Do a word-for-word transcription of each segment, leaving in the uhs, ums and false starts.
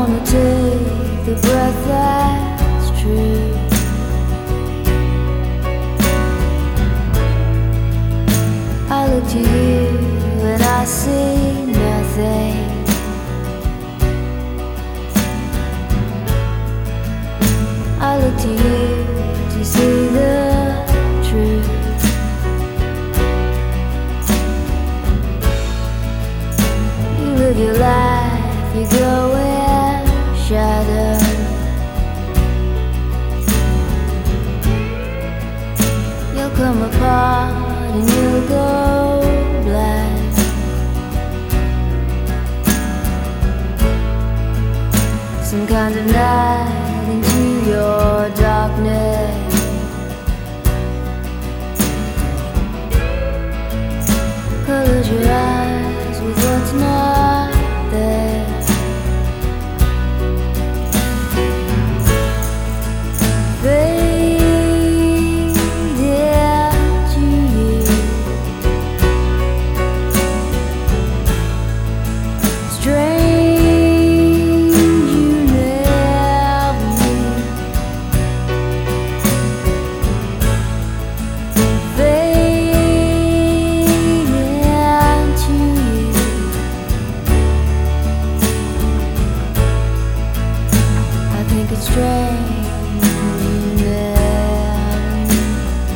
wanna take the breath that's true. I look to you and I see nothing. I look to you to see the truth. You live your life, you go in shadow. You'll come apart and you'll go black. Some kind of night into your darkness. Close your eyes with what's not there. Fade into you. Strange you never knew. Fade into you. I think it's strange you never knew.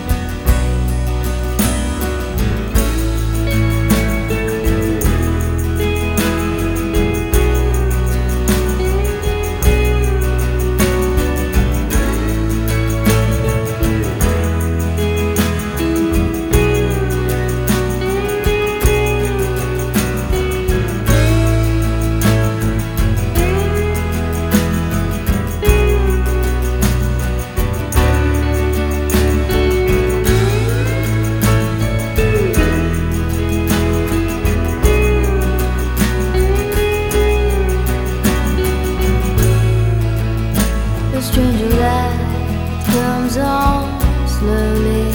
The stranger light comes on slowly.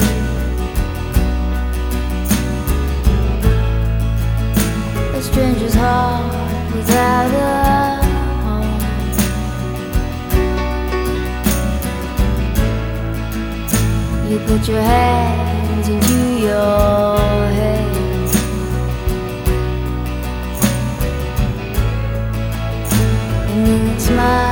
A stranger's heart without a home. You put your hands into your head and then it smiles.